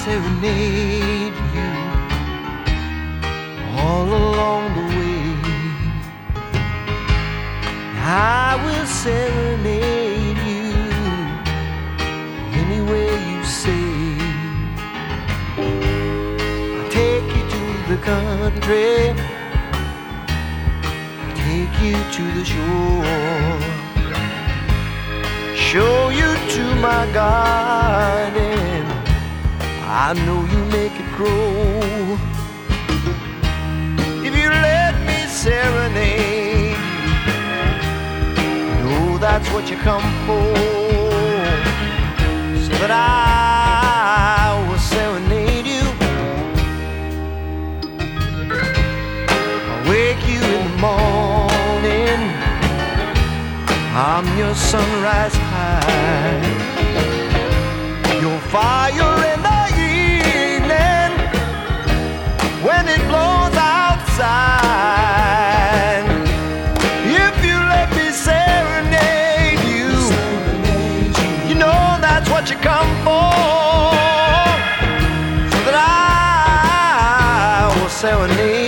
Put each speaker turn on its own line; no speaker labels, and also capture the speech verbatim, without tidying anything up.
serenade you all along the way. I will serenade you anywhere you say. I'll take you to the country, I'll take you to the shore, show you to my garden, I know you make it grow. If you let me serenade you, know that's what you come for, so that I will serenade you. I'll wake you in the morning, I'm your sunrise high, your fire in the evening when it blows outside. If you let me serenade you, you know that's what you come for, so that I will serenade